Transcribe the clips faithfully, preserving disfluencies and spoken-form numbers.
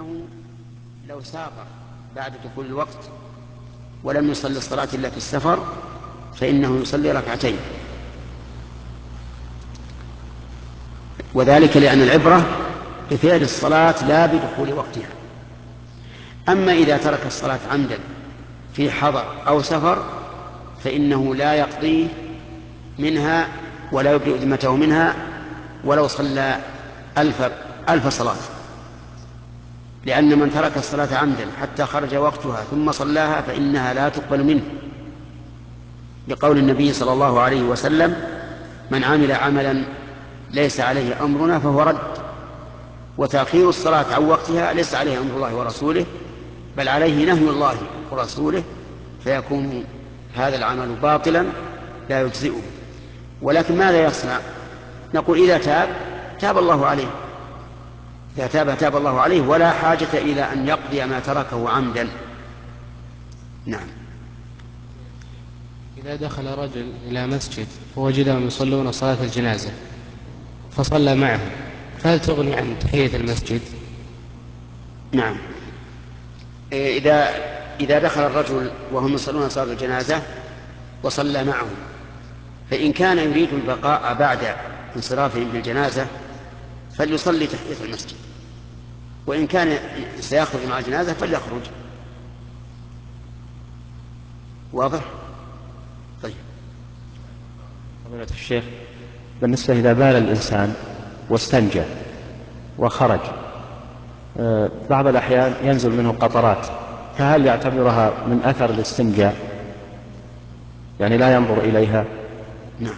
أنه لو سافر بعد دخول الوقت ولم يصلي الصلاة إلا في السفر فإنه يصلي ركعتين، وذلك لأن العبرة بفعل الصلاة لا بدخول وقتها. أما إذا ترك الصلاة عمدا في حضر أو سفر فإنه لا يقضي منها ولا يبرئ ذمته منها ولو صلى ألف, ألف صلاة، لأن من ترك الصلاة عمدا حتى خرج وقتها ثم صلاها فإنها لا تقبل منه، لقول النبي صلى الله عليه وسلم: من عمل عملا ليس عليه أمرنا فهو رد. وتأخير الصلاة عن وقتها ليس عليه أمر الله ورسوله، بل عليه نهي الله ورسوله، فيكون هذا العمل باطلا لا يجزئه. ولكن ماذا يصنع؟ نقول إذا تاب تاب الله عليه، إذا تاب تاب الله عليه ولا حاجة إلى أن يقضي ما تركه عمدا. نعم. إذا دخل رجل إلى مسجد ووجدهم يصلون صلاة الجنازة فصلى معهم، فهل تغني عن تحية المسجد؟ نعم. إذا إذا دخل الرجل وهم يصلون صلاة الجنازة وصلى معهم، فإن كان يريد البقاء بعد انصرافهم بالجنازة فليصلي تحية المسجد، وإن كان سيخرج مع الجنازة فليخرج. واضح؟ طيب. فضيلة الشيخ، بالنسبة إذا بال الإنسان واستنجى وخرج بعض الأحيان ينزل منه قطرات، فهل يعتبرها من أثر الاستنجاء، يعني لا ينظر إليها؟ نعم.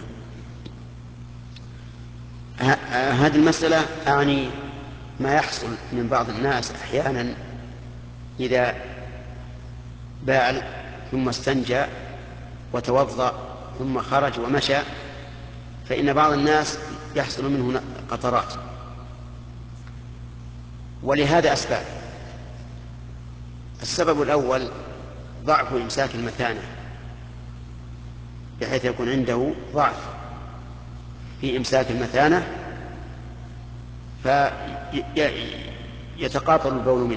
هذه المسألة أعني ما يحصل من بعض الناس أحيانا إذا بال ثم استنجى وتوضأ ثم خرج ومشى، فإن بعض الناس يحصل منه قطرات، ولهذا أسباب. السبب الأول ضعف إمساك المثانة، بحيث يكون عنده ضعف في إمساك المثانة فيتقاطر البول منه.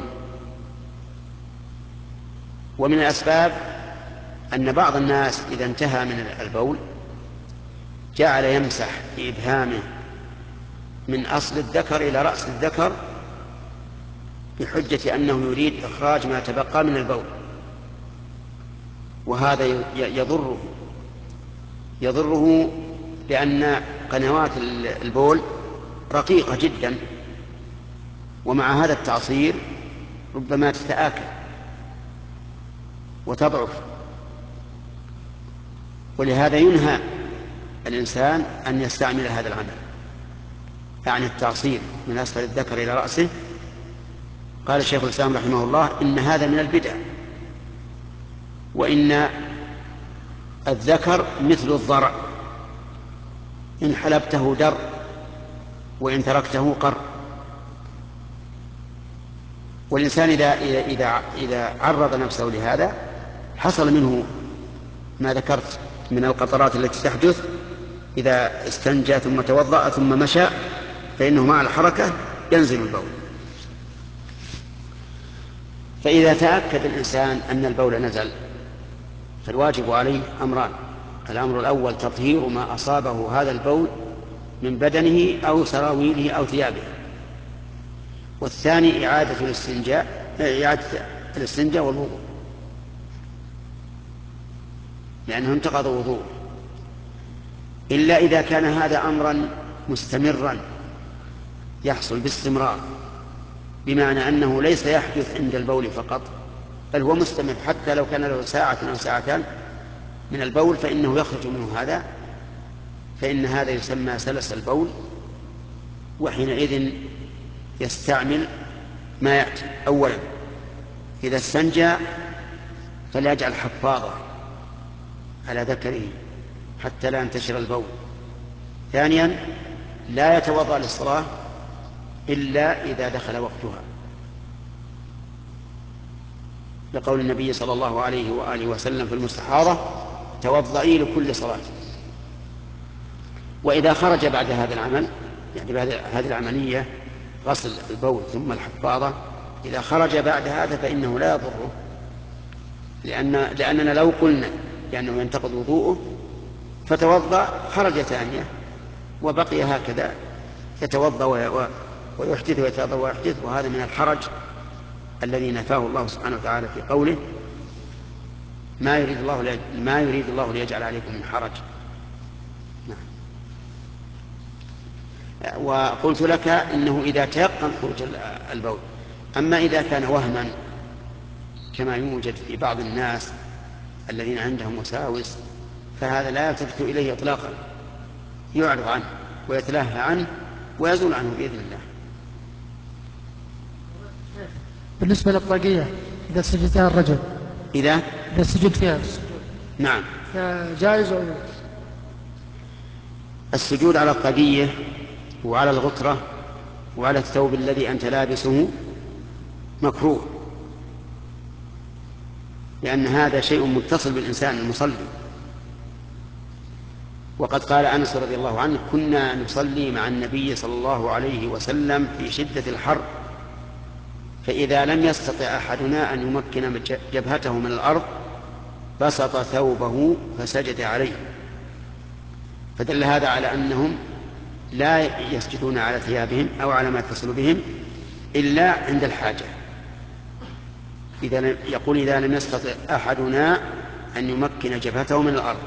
ومن الأسباب أن بعض الناس إذا انتهى من البول جعل يمسح بإبهامه من أصل الذكر إلى رأس الذكر بحجة أنه يريد إخراج ما تبقى من البول، وهذا يضره يضره لأن قنوات البول رقيقة جدا، ومع هذا التعصير ربما تتآكل وتضعف، ولهذا ينهى الإنسان أن يستعمل هذا العمل، يعني التعصير من أسفل الذكر إلى رأسه. قال الشيخ الإسلام رحمه الله: إن هذا من البدع، وإن الذكر مثل الضرع، إن حلبته در وإن تركته قر. والإنسان إذا, إذا, إذا عرض نفسه لهذا حصل منه ما ذكرت من القطرات التي تحدث إذا استنجى ثم توضأ ثم مشى، فإنه مع الحركة ينزل البول. فإذا تأكد الإنسان أن البول نزل فالواجب عليه أمران: الأمر الأول تطهير ما أصابه هذا البول من بدنه أو سراويله أو ثيابه، والثاني إعادة الاستنجاء إعادة الاستنجاء والوضوء، لأنه انتقض وضوء، إلا إذا كان هذا أمرا مستمرا يحصل باستمرار، بمعنى أنه ليس يحدث عند البول فقط، بل هو مستمر، حتى لو كان له ساعة أو ساعتان من البول فإنه يخرج منه هذا، فإن هذا يسمى سلس البول، وحينئذ يستعمل ما يأتي. أولا إذا استنجى فليجعل حفاظة على ذكره حتى لا ينتشر البول. ثانيا لا يتوضأ للصلاة إلا إذا دخل وقتها، لقول النبي صلى الله عليه وآله وسلم في المستحاضة: توضئي لكل صلاة. وإذا خرج بعد هذا العمل، يعني بعد هذه العملية غسل البول ثم الحفاظة، إذا خرج بعد هذا فإنه لا يضره، لأن لأننا لو قلنا لأنه ينتقض وضوءه فتوضأ خرج ثانية وبقي هكذا يتوضأ ويحدث ويتوضأ ويحدث، وهذا من الحرج الذي نفاه الله سبحانه وتعالى في قوله ما يريد الله ما يريد الله ليجعل عليكم من حرج. نعم. وقلت لك إنه إذا تيقن خروج البول. أما إذا كان وهما كما يوجد في بعض الناس الذين عندهم وساوس فهذا لا يلتفت إليه إطلاقا، يعرض عنه ويتلهى عنه ويزول عنه بإذن الله. بالنسبة للطاقية إذا سجد فيها الرجل إذا إذا سجد فيها نعم جائز أو السجود على الطاقية وعلى الغترة وعلى الثوب الذي أنت لابسه مكروه، لأن هذا شيء متصل بالإنسان المصلي. وقد قال أنس رضي الله عنه كنا نصلي مع النبي صلى الله عليه وسلم في شدة الحر، فإذا لم يستطع أحدنا أن يمكن جبهته من الأرض بسط ثوبه فسجد عليه، فدل هذا على أنهم لا يسجدون على ثيابهم أو على ما يتصل بهم إلا عند الحاجة. إذا يقول إذا لم يستطع أحدنا أن يمكن جبهته من الأرض.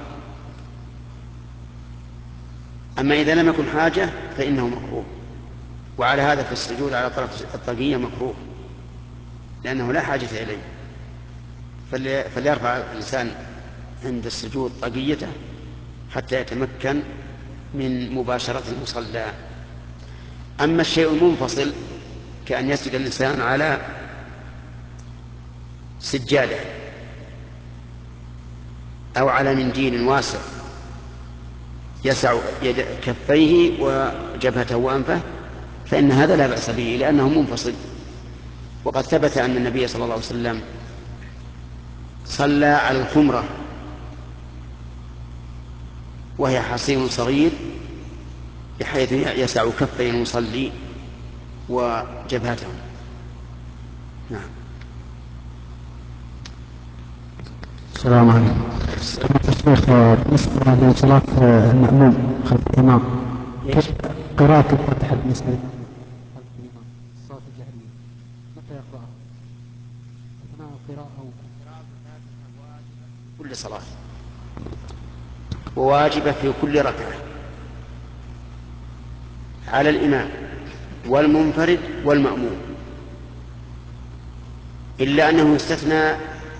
أما إذا لم يكن حاجة فإنه مكروه، وعلى هذا في السجود على طرف الطاقية مكروه لأنه لا حاجة إليه، فليرفع الإنسان عند السجود طاقيته حتى يتمكن من مباشرة المصلى. أما الشيء المنفصل كأن يسجد الإنسان على سجادة أو على منديل واسع يسع يد كفيه وجبهته وأنفه فإن هذا لا بأس به لأنه منفصل. وقد ثبت أن النبي صلى الله عليه وسلم صلى على الخمرة وهي حصير صغير بحيث يسع كفي المصلي وجبهته. نعم. السلام عليكم. الشيخ بالنسبة لصلاة المأموم خلف الإمام كيف قراءة الفاتحة بالنسبة للمأموم خلف الإمام الصلاة الجهرية متى يقرأها؟ أثناء القراءة أو كل صلاة وواجبة في كل ركعة على الإمام والمنفرد والمأموم، إلا أنه يستثنى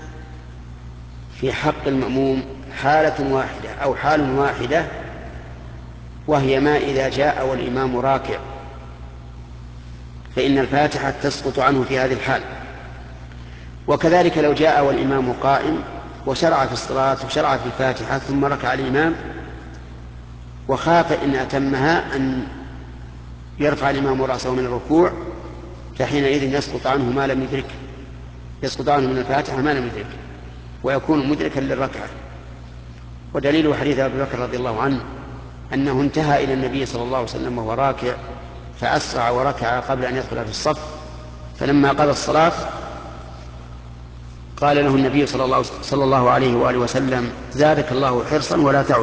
في حق المأموم حالة واحدة أو حال واحدة، وهي ما إذا جاء والإمام راكع فإن الفاتحة تسقط عنه في هذه الحال. وكذلك لو جاء والإمام قائم وشرع في الصلاة وشرع في الفاتحة ثم ركع الإمام وخاف إن أتمها أن يرفع الإمام رأسه من الركوع فحينئذ يسقط عنه ما لم يدرك، يسقط عنه من الفاتحة ما لم يدرك ويكون مدركا للركعة. ودليل حديث أبي بكر رضي الله عنه أنه انتهى إلى النبي صلى الله عليه وسلم وهو راكع فأسرع وركع قبل أن يدخل في الصف، فلما قضى الصلاة قال له النبي صلى الله, صلى الله عليه وآله وسلم زادك الله حرصا ولا تعد،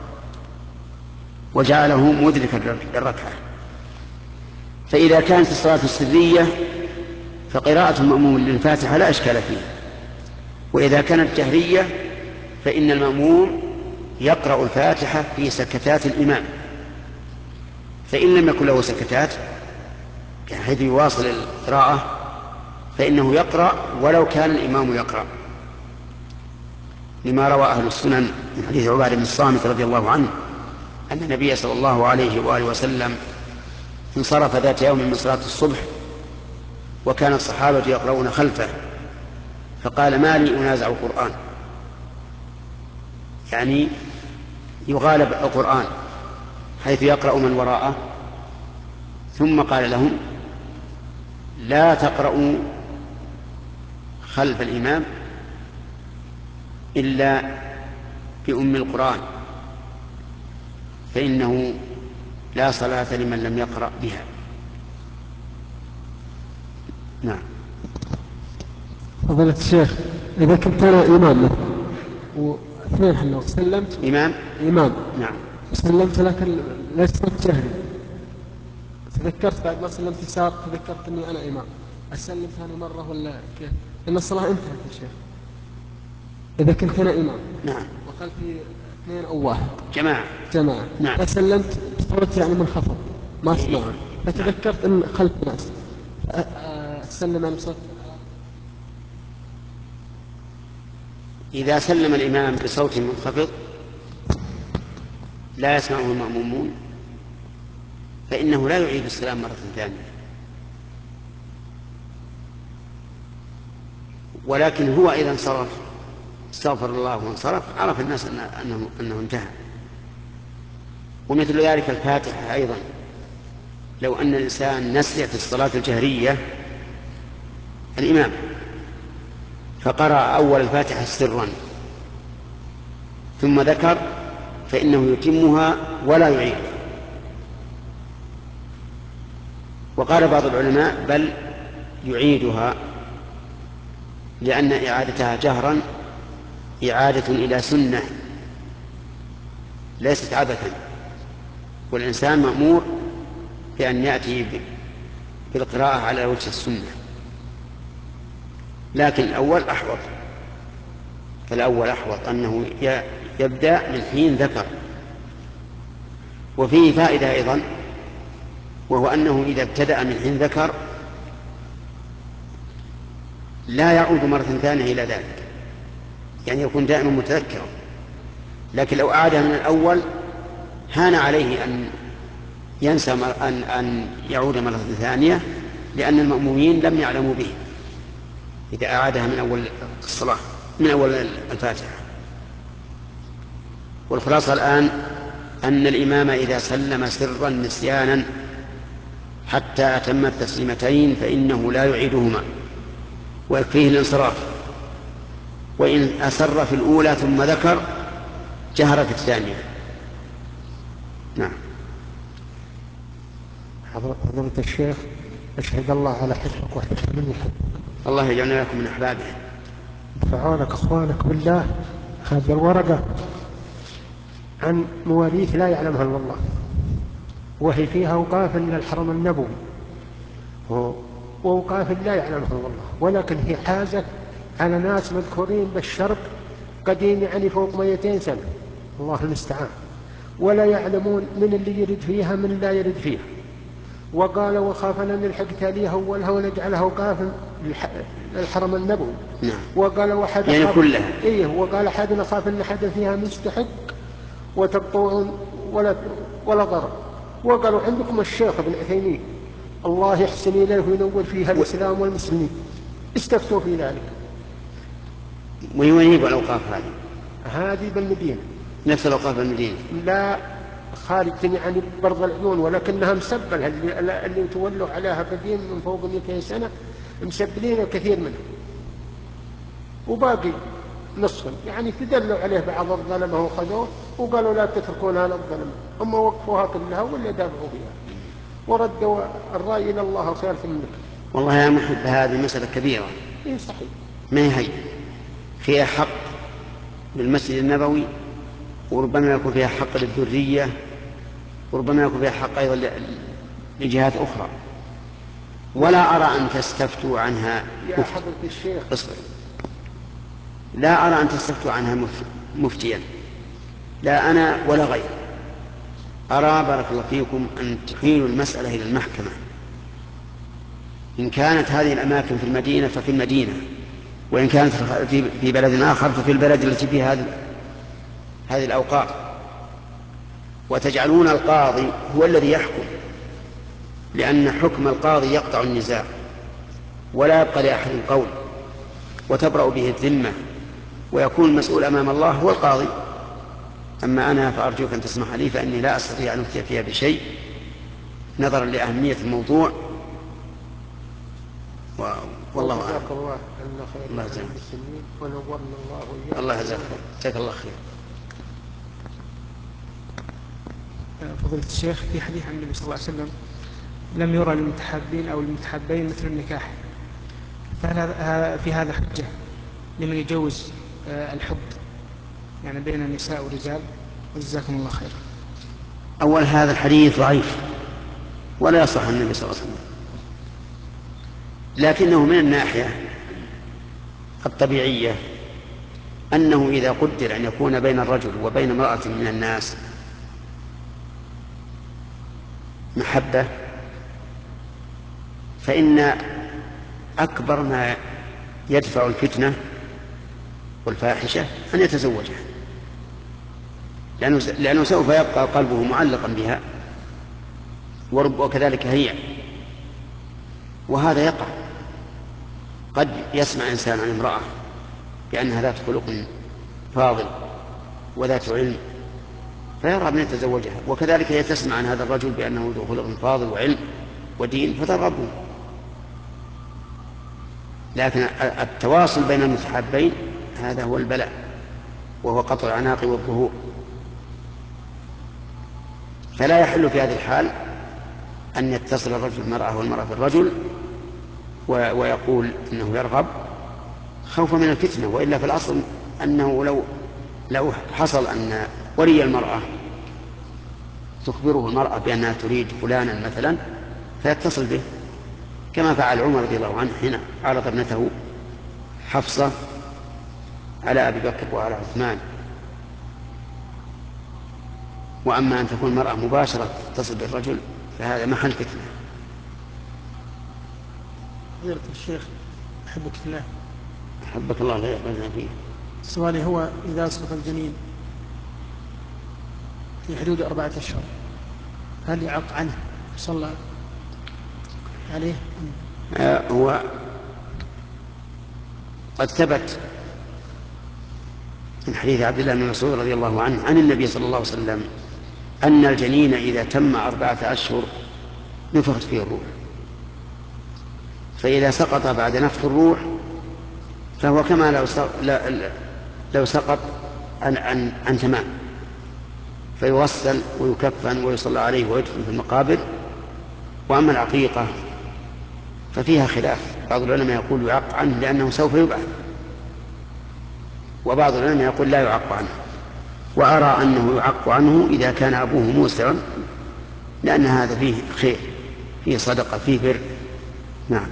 وجعله مدركا للركعة. فإذا كانت الصلاة السرية فقراءة المأموم للفاتحة لا إشكال فيها، وإذا كانت جهرية فإن المأموم يقرأ الفاتحة في سكتات الإمام، فإن لم يكن له سكتات حيث يواصل القراءة فإنه يقرأ ولو كان الإمام يقرأ، لما روى أهل السنن من حديث عبادة بن الصامت رضي الله عنه أن النبي صلى الله عليه وآله وسلم انصرف ذات يوم من صلاة الصبح وكان الصحابة يقرؤون خلفه فقال ما لي أنازع القرآن، يعني يغالب القرآن حيث يقرأ من وراءه، ثم قال لهم لا تقرأوا خلف الإمام إلا بأم القرآن فإنه لا صلاة لمن لم يقرأ بها. نعم. فضيلة الشيخ، إذا كنت أنا إمام واثنين حنا وسلمت إمام إمام نعم سلمت لكن ليس صوت جهري، تذكرت بعد ما سلمت يسار تذكرت إني أنا إمام، أسلم ثاني مرة ولا كيف؟ لأن الصلاة انتهت يا شيخ. إذا كنت أنا إمام نعم وخلفي اثنين أو واحد جماعة جماعة نعم. فسلمت بصوت يعني منخفض ما أسمعه، فتذكرت إن خلف ناس أسلم عن بصوت. إذا سلم الإمام بصوت منخفض لا يسمعه المأمومون فإنه لا يعيد السلام مرة ثانية، ولكن هو إذا انصرف استغفر الله وانصرف عرف الناس أنه, أنه انتهى. ومثل ذلك الفاتحة أيضا، لو أن الإنسان نسي في الصلاة الجهرية الإمام فقرأ أول الفاتحة سرا ثم ذكر فإنه يتمها ولا يعيد. وقال بعض العلماء بل يعيدها، لأن إعادتها جهرا إعادة إلى سنة ليست عبثا، والإنسان مأمور بأن يأتي بالقراءة على وجه السنة، لكن الأول أحوط، فالأول أحوط أنه يبدأ من حين ذكر. وفيه فائدة أيضا، وهو أنه إذا ابتدأ من حين ذكر لا يعود مرة ثانية إلى ذلك، يعني يكون دائما متذكرا. لكن لو أعادها من الأول هان عليه أن ينسى أن, أن يعود مرة ثانية، لأن المأمومين لم يعلموا به إذا أعادها من أول الصلاة من أول الفاتحة. والخلاصة الآن أن الإمام إذا سلم سرا نسيانا حتى أتم التسليمتين فإنه لا يعيدهما ويكفيه الانصراف، وإن أسر في الأولى ثم ذكر جهر في الثانية. نعم. حضرة الشيخ، أشهد الله على حفظك وحفظ من يحبك. الله يجعلنا لكم من أحبابه. فعونك أخوانك بالله. هذه الورقة عن مواريث لا يعلمها إلا الله، وهي فيها أوقاف إلى الحرم النبوي وأوقاف لا يعلمها إلا الله، ولكن هي حازت على ناس مذكورين بالشرق قديم يعني فوق مئتين سنة، الله المستعان، ولا يعلمون من اللي يرد فيها من لا يرد فيها. وقال وخافنا نلحق تاليها أولها ونجعلها أوقافا للحرم النبوي. نعم. وقال وحد يعني كلها. إيه وقال أحدنا خاف أن حد فيها مستحق وتقطعون ولا ولا ضرر. وقالوا عندكم الشيخ ابن عثيمين الله يحسن إليه وينور فيها الإسلام والمسلمين، استفتوا في ذلك. وين يقول الأوقاف هذه؟ هذه بالمدينة، نفس الأوقاف بالمدينة؟ لا خارج يعني برض العيون، ولكنها مسبلة اللي, اللي تولوا عليها قديم من فوق مئتين سنة مسبلين الكثير منهم، وباقي نصف يعني تدلوا عليه بعض الظلمة وخذوه وقالوا لا تتركونها للظلمة، هم وقفوها كلها ولا دافعوا فيها وردوا الرأي إلى الله خير ثم منك. والله يا محب هذه مسألة كبيرة. إيه صحيح. ما هي فيها حق للمسجد النبوي، وربما يكون فيها حق للذرية، وربما يكون فيها حق أيضا لجهات أخرى، ولا أرى أن تستفتوا عنها. يا حضرة الشيخ اصبر. لا أرى أن تستفتوا عنها مفتيا، لا أنا ولا غير. أرى بارك الله فيكم أن تحيلوا المسألة إلى المحكمة، إن كانت هذه الأماكن في المدينة ففي المدينة، وإن كانت في بلد آخر ففي البلد التي فيها هذه هذه الأوقاف، وتجعلون القاضي هو الذي يحكم، لأن حكم القاضي يقطع النزاع ولا يبقى لأحد قول، وتبرأ به الذمة، ويكون المسؤول أمام الله هو القاضي. أما أنا فأرجوك أن تسمح لي، فإني لا أستطيع أن أفتي فيها بشيء نظرا لأهمية الموضوع، و... والله أعلم. جزاك الله خير. الله يجزاك. ونورنا الله وإياك. الله يجزاك خير. جزاك الله خير. فضيلة الشيخ، في حديث عن النبي صلى الله عليه وسلم لم يرى للمتحابين أو المتحابين مثل النكاح، فهل في هذا حجة لمن يجوز الحب يعني بين النساء والرجال؟ وجزاكم الله خير. أول هذا الحديث ضعيف ولا يصح عن النبي صلى الله عليه وسلم، لكنه من الناحية الطبيعية أنه إذا قدر أن يكون بين الرجل وبين امرأة من الناس محبة فإن أكبر ما يدفع الفتنة والفاحشة أن يتزوجها، لأنه, لأنه سوف يبقى قلبه معلقا بها ورب وكذلك هي، وهذا يقع. قد يسمع إنسان عن امرأة بأنها ذات خلق فاضل وذات علم فيرغب أن يتزوجها، وكذلك هي تسمع عن هذا الرجل بأنه ذو خلق فاضل وعلم ودين فترغبه. لكن التواصل بين المتحابين هذا هو البلاء، وهو قطع العناق والظهور. فلا يحل في هذه الحال أن يتصل الرجل بالمرأة والمرأة بالرجل ويقول إنه يرغب خوفا من الفتنة، وإلا في الأصل أنه لو لو حصل أن ولي المرأة تخبره المرأة بأنها تريد فلانا مثلا فيتصل به، كما فعل عمر رضي الله عنه حين عرض ابنته حفصة على أبي بكر وعلى عثمان. وأما أن تكون المرأة مباشرة تتصل بالرجل فهذا محل فتنة. فضيلة الشيخ أحبك في الله. أحبك الله لا يقبلنا فيه. سؤالي هو إذا أسقط الجنين في حدود أربعة أشهر هل يعق عنه صلى عليه؟ آه هو قد ثبت من حديث عبد الله بن مسعود رضي الله عنه عن النبي صلى الله عليه وسلم أن الجنين إذا تم أربعة أشهر نفخت فيه الروح، فإذا سقط بعد نفخ الروح فهو كما لو لو سقط عن, عن, عن تمام، فيوصل ويكفن ويصلى عليه ويدفن في المقابر. وأما العقيقة ففيها خلاف، بعض العلماء يقول يعق عنه لأنه سوف يبعث، وبعض العلماء يقول لا يعق عنه. وأرى أنه يعق عنه إذا كان أبوه موسرا، لأن هذا فيه خير، فيه صدقة، فيه بر. نعم.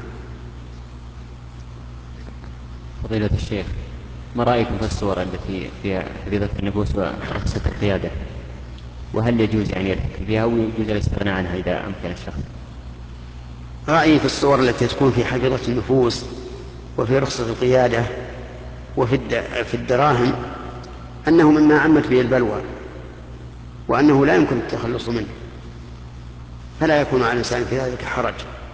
فضيلة الشيخ، ما رأيكم في الصور التي فيها فريضة النبوس ورخصة القيادة؟ وهل يجوز يعني الحكم فيها أو يجوز الاستغناء عنها إذا أمكن الشخص؟ رأيي في الصور التي تكون في حفيظة النفوس وفي رخصة القيادة وفي في الدراهم أنه مما عمت به البلوى، وأنه لا يمكن التخلص منه، فلا يكون على الإنسان في ذلك حرج.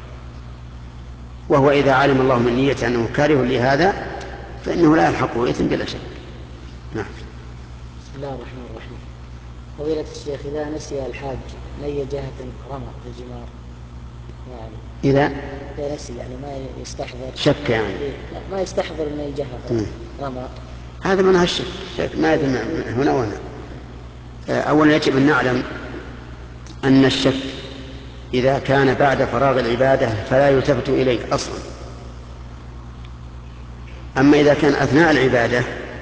وهو إذا علم الله من نيته أنه كاره لهذا فإنه لا يلحقه إثم بلا شك. نعم. بسم الله الرحمن الرحيم. فضيلة الشيخ، إذا نسي الحاج من أي جهة رمى في الجمار يعني إذا إذا نسي يعني ما يستحضر شك يعني لا ما يستحضر من أي جهة رمى، هذا منها الشك، ما يدري هنا وهنا. أولا يجب أن نعلم أن الشك إذا كان بعد فراغ العبادة فلا يلتفت إليه أصلا. أما إذا كان أثناء العبادة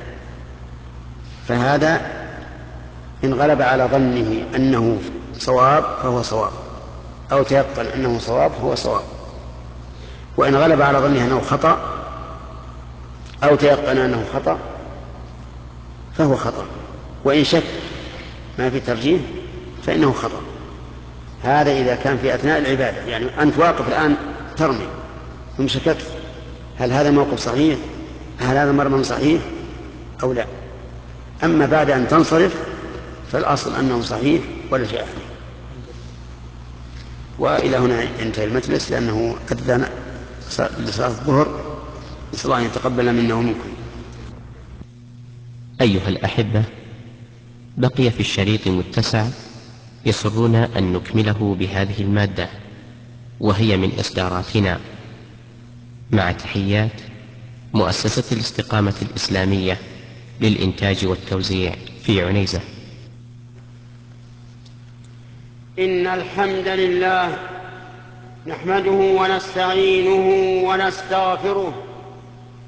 فهذا إن غلب على ظنه أنه صواب فهو صواب، أو تيقن أنه صواب فهو صواب. وإن غلب على ظنه أنه خطأ أو تيقن أنه خطأ فهو خطأ. وإن شك ما في ترجيح فإنه خطأ. هذا إذا كان في أثناء العبادة، يعني أنت واقف الآن ترمي ثم شككت هل هذا موقف صحيح، هل هذا مرمى صحيح أو لا. أما بعد أن تنصرف فالأصل أنه صحيح ولا شيء عليه. وإلى هنا ينتهي المجلس لأنه أذن لصلاة الظهر، نسأل الله أن يتقبل منا ومنكم. أيها الأحبة، بقي في الشريط متسع يسرنا أن نكمله بهذه المادة، وهي من إصداراتنا، مع تحيات مؤسسة الاستقامة الإسلامية للإنتاج والتوزيع في عنيزة. إن الحمد لله نحمده ونستعينه ونستغفره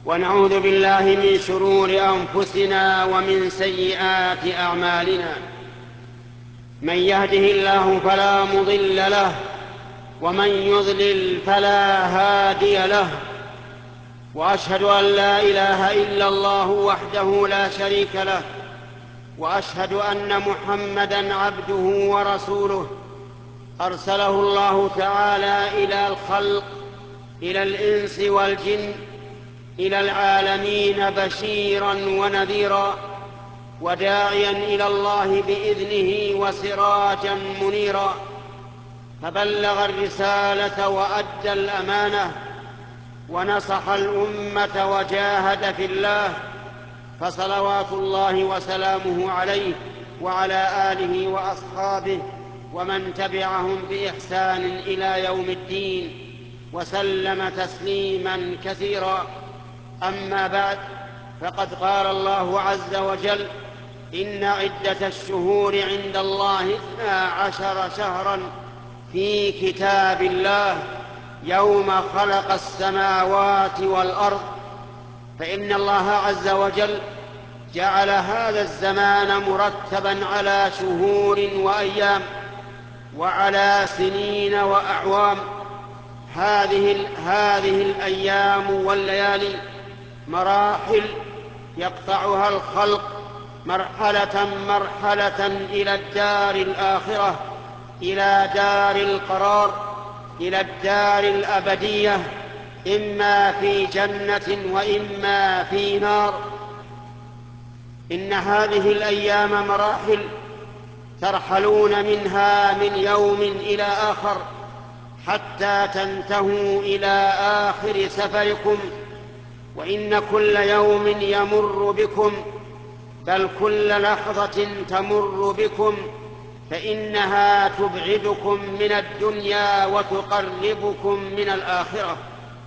ونعوذ بالله من شرور أنفسنا ومن سيئات أعمالنا. من يهده الله فلا مضل له ومن يضلل فلا هادي له، وأشهد أن لا إله إلا الله وحده لا شريك له، وأشهد أن محمدًا عبده ورسوله أرسله الله تعالى إلى الخلق، إلى الإنس والجن، إلى العالمين بشيرا ونذيرا وداعيا إلى الله بإذنه وسراجا منيرا، فبلغ الرسالة وأدى الأمانة ونصح الأمة وجاهد في الله، فصلوات الله وسلامه عليه وعلى آله وأصحابه ومن تبعهم بإحسان إلى يوم الدين، وسلم تسليما كثيرا. أما بعد، فقد قال الله عز وجل: إن عدة الشهور عند الله اثنا عشر شهرا في كتاب الله يوم خلق السماوات والأرض. فإن الله عز وجل جعل هذا الزمان مرتبا على شهور وأيام وعلى سنين وأعوام. هذه, هذه الأيام والليالي مراحل يقطعها الخلق مرحلة مرحلة إلى الدار الآخرة، إلى دار القرار، إلى الدار الأبدية، إما في جنة وإما في نار. إن هذه الأيام مراحل ترحلون منها من يوم إلى آخر حتى تنتهوا إلى آخر سفركم. وإن كل يوم يمر بكم، بل كل لحظة تمر بكم، فإنها تبعدكم من الدنيا وتقربكم من الآخرة.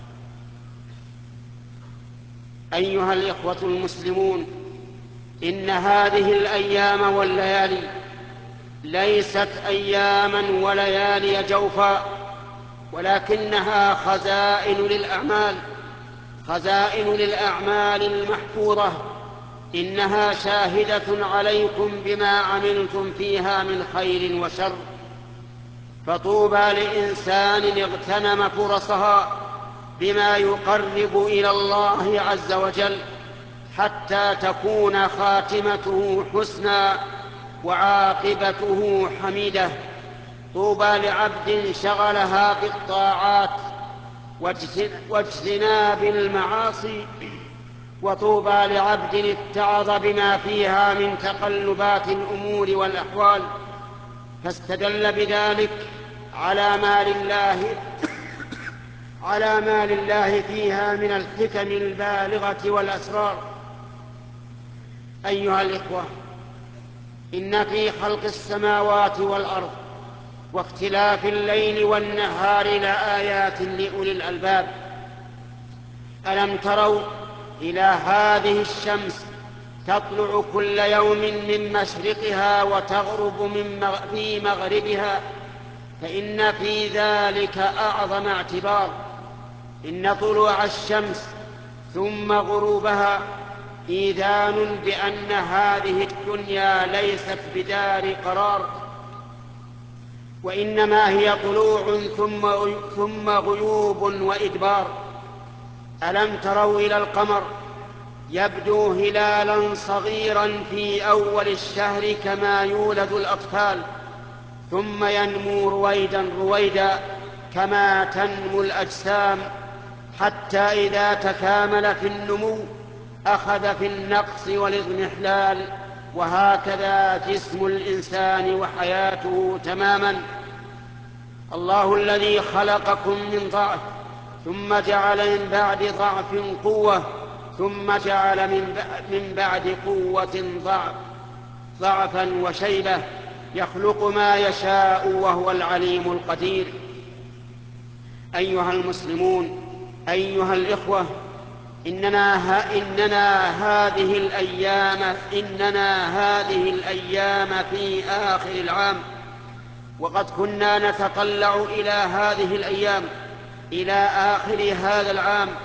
أيها الإخوة المسلمون، إن هذه الأيام والليالي ليست أياما وليالي جوفا، ولكنها خزائن للأعمال، خزائن للأعمال المحفوظة. إنها شاهدة عليكم بما عملتم فيها من خير وشر. فطوبى لإنسان اغتنم فرصها بما يقرب إلى الله عز وجل حتى تكون خاتمته حسنى وعاقبته حميدة. طوبى لعبد شغلها بالطاعات واجتناب المعاصي، وطوبى لعبد اتعظ بما فيها من تقلبات الأمور والأحوال، فاستدل بذلك على ما لله على ما لله فيها من الحكم البالغة والأسرار. أيها الإخوة، إن في خلق السماوات والأرض واختلاف الليل والنهار لآيات لأولي الألباب. ألم تروا إلى هذه الشمس تطلع كل يوم من مشرقها وتغرب في مغربها، فإن في ذلك أعظم اعتبار. إن طلوع الشمس ثم غروبها إيذان بأن هذه الدنيا ليست بدار قرار، وإنما هي طلوع ثم ثم غيوب وإدبار. ألم تروا إلى القمر يبدو هلالا صغيرا في أول الشهر كما يولد الأطفال، ثم ينمو رويدا رويدا كما تنمو الأجسام، حتى إذا تكامل في النمو أخذ في النقص والاضمحلال. وهكذا جسم الإنسان وحياته تماما. الله الذي خلقكم من ضعف ثم جعل من بعد ضعف قوة ثم جعل من بعد قوة ضعف ضعفا وشيبة، يخلق ما يشاء وهو العليم القدير. أيها المسلمون، أيها الإخوة، إننا, ها إننا هذه الأيام إننا هذه الأيام في آخر العام، وقد كنا نتطلع إلى هذه الأيام إلى آخر هذا العام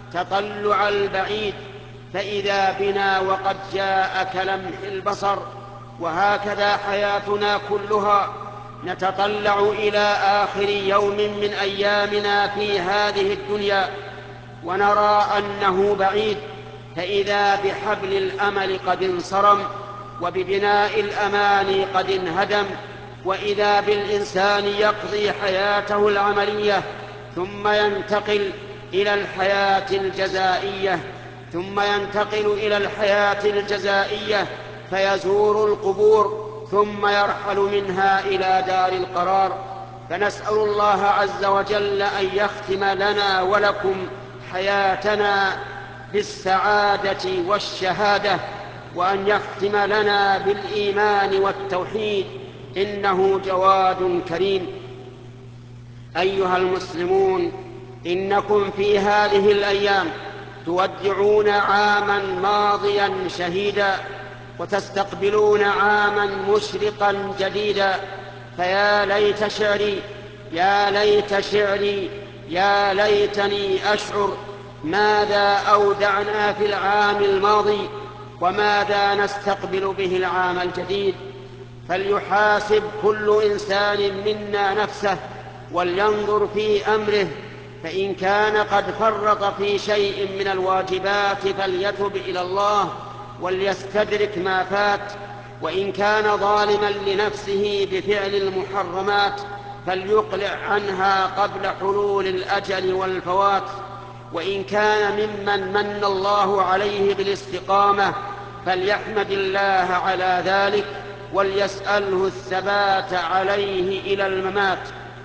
تطلع البعيد، فإذا بنا وقد جاء كلمح البصر. وهكذا حياتنا كلها، نتطلع إلى آخر يوم من أيامنا في هذه الدنيا ونرى أنه بعيد، فإذا بحبل الأمل قد انصرم، وببناء الأماني قد انهدم، وإذا بالإنسان يقضي حياته العملية ثم ينتقل إلى الحياة الجزائية ثم ينتقل إلى الحياة الجزائية فيزور القبور ثم يرحل منها إلى دار القرار. فنسأل الله عز وجل أن يختم لنا ولكم حياتنا بالسعادة والشهادة، وأن يختم لنا بالإيمان والتوحيد، إنه جواد كريم. أيها المسلمون، إنكم في هذه الأيام تودعون عاما ماضيا شهيدا، وتستقبلون عاما مشرقا جديدا. فيا ليت شعري يا ليت شعري يا ليتني أشعر ماذا أودعنا في العام الماضي وماذا نستقبل به العام الجديد. فليحاسب كل إنسان منا نفسه ولينظر في أمره، فإن كان قد فرط في شيء من الواجبات فليتب إلى الله وليستدرك ما فات، وإن كان ظالما لنفسه بفعل المحرمات فليقلع عنها قبل حلول الأجل والفوات، وإن كان ممن من الله عليه بالاستقامة فليحمد الله على ذلك وليسأله الثبات عليه إلى الممات.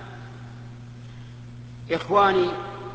إخواني،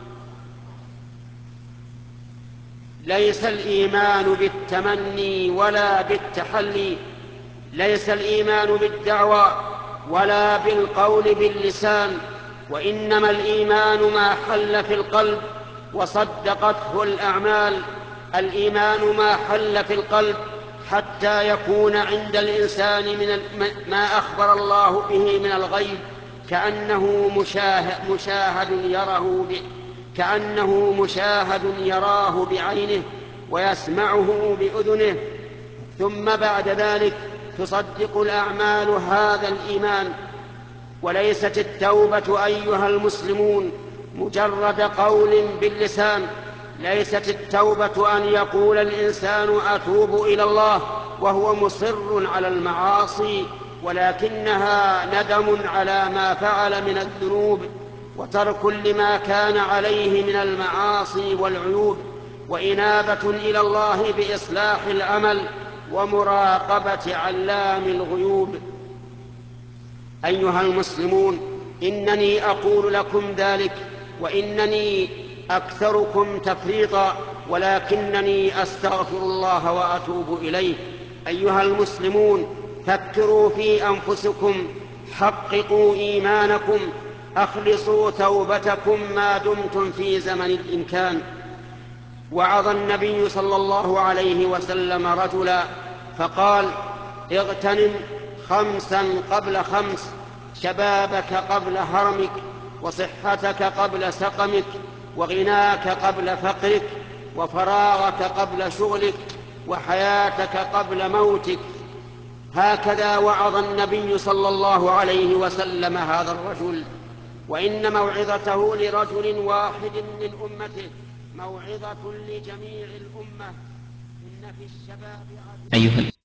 ليس الإيمان بالتمني ولا بالتحلي، ليس الإيمان بالدعوى ولا بالقول باللسان، وإنما الإيمان ما حل في القلب وصدقته الأعمال. الإيمان ما حل في القلب حتى يكون عند الإنسان من ما أخبر الله به من الغيب كأنه مشاهد, مشاهد يره ب... كأنه مشاهد يراه بعينه ويسمعه بأذنه، ثم بعد ذلك تصدق الأعمال هذا الإيمان. وليست التوبة أيها المسلمون مجرد قول باللسان، ليست التوبة أن يقول الإنسان أتوب إلى الله وهو مصر على المعاصي، ولكنها ندم على ما فعل من الذنوب وترك لما كان عليه من المعاصي والعيوب، وإنابة إلى الله بإصلاح العمل ومراقبة علام الغيوب. أيها المسلمون، إنني أقول لكم ذلك وإنني أكثركم تفريطا، ولكنني أستغفر الله وأتوب إليه. أيها المسلمون، فكروا في أنفسكم، حققوا إيمانكم، أخلصوا توبتكم ما دمتم في زمن الإمكان. وعظ النبي صلى الله عليه وسلم رجلا فقال: اغتنم خمسا قبل خمس، شبابك قبل هرمك، وصحتك قبل سقمك، وغناك قبل فقرك، وفراغك قبل شغلك، وحياتك قبل موتك. هكذا وعظ النبي صلى الله عليه وسلم هذا الرجل، وإن موعظته لرجل واحد من أمته موعظة لجميع الأمة. إن في الشباب أيها